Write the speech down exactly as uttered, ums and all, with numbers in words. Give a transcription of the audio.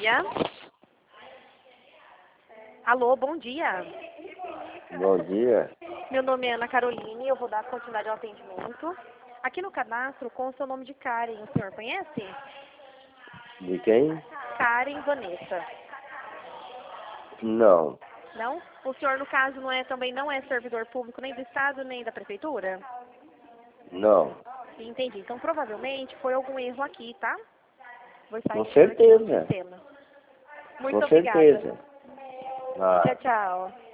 dia. Alô, bom dia. Bom dia. Meu nome é Ana Caroline, eu vou dar continuidade ao atendimento. Aqui no cadastro com o seu nome de Karen, o senhor conhece? De quem? Karen Vanessa. Não. Não? O senhor, no caso, não é, também não é servidor público nem do Estado, nem da Prefeitura? Não. Entendi. Então, provavelmente, foi algum erro aqui, tá? Vou estar Com entrando aqui no certeza. sistema. Muito Com obrigada. certeza. Ah. Tchau, tchau.